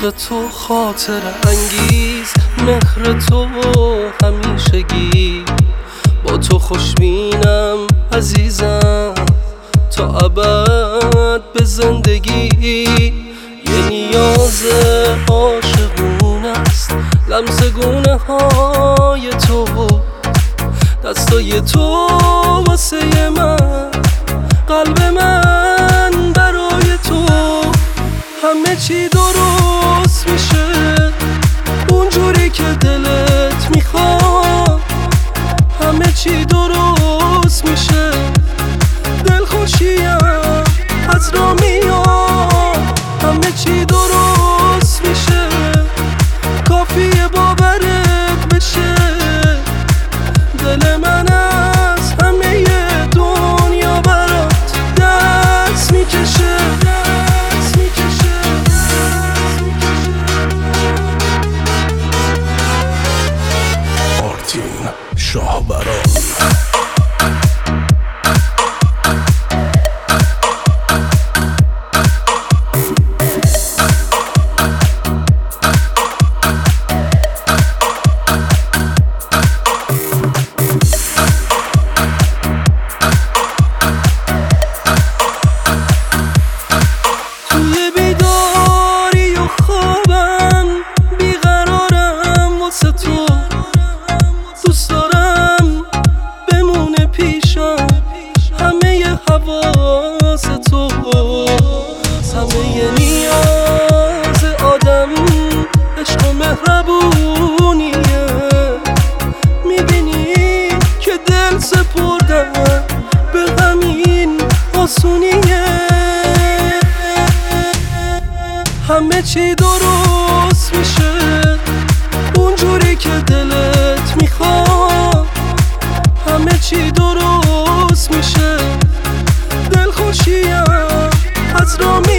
عشق تو خاطر انگیز، مهر تو همیشگی، با تو خوشبینم عزیزم تا ابد به زندگی. یه نیاز عاشقونه است لمس گونه های تو، دستای تو واسه من، قلب من برای تو. همه چی درست میشه اونجوری که دلت میخواد، همه چی درست میشه، دلخوشیم از را میاد. همه چی درست میشه، کافیه باورت بشه، دل من از همه دنیا برات دست میکشه. مارتین شاهبران. حواس تو همه نیاز آدم، عشق و مهربونیه. میبینی که دل سپردن به همین آسونیه. همه چی درست میشه اونجوری که دلت میخواد، همه چی درست میشه، دلخوشیم از را